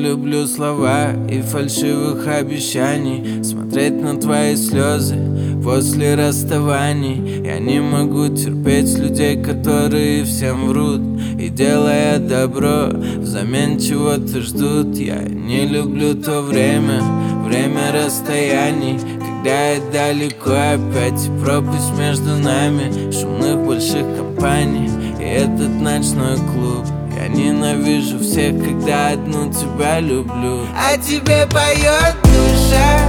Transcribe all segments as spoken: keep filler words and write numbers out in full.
люблю слова и фальшивых обещаний, смотреть на твои слезы после расставаний. Я не могу терпеть людей, которые всем врут и, делая добро, взамен чего-то ждут. Я не люблю то время, время расстояний, когда я далеко, опять пропасть между нами, шумных больших компаний и этот ночной клуб. Я ненавижу всех, когда одну тебя люблю. А тебе поет душа,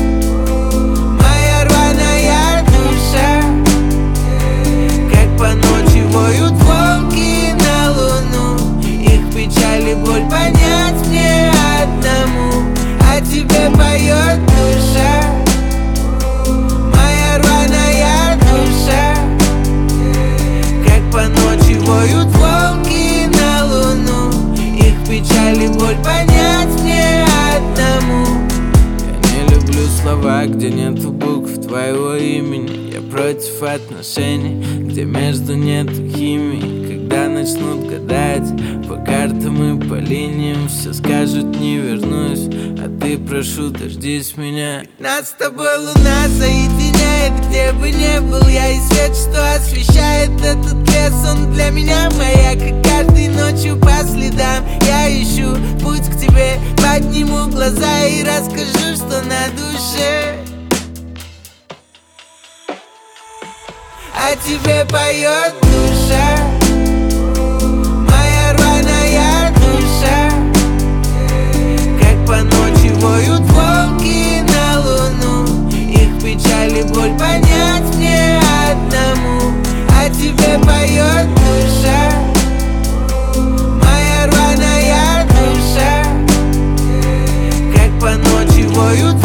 моя рваная душа, как по ночи воют волки на луну. Их печаль и боль понять мне одному. А тебе поет душа, моя рваная душа, как по ночи воют волки на луну. Их печаль и боль понять мне одному. Я не люблю слова, где нету букв твоего имени. Я против отношений, где между нету химии. Когда начнут гадать по картам и по линиям, все скажут не вернусь, а ты, прошу, дождись меня. Нас с тобой луна соединяет, где бы не был я, и свет, что освещает этот лес, он для меня маяк. И каждой ночью по следам я ищу путь к тебе, подниму глаза и расскажу, что на душе. А тебе поет душа, моя рваная душа, как по ночи воют волки на луну. Их печаль и боль понять мне одному. А тебе поет душа, моя рваная душа, как по ночи воют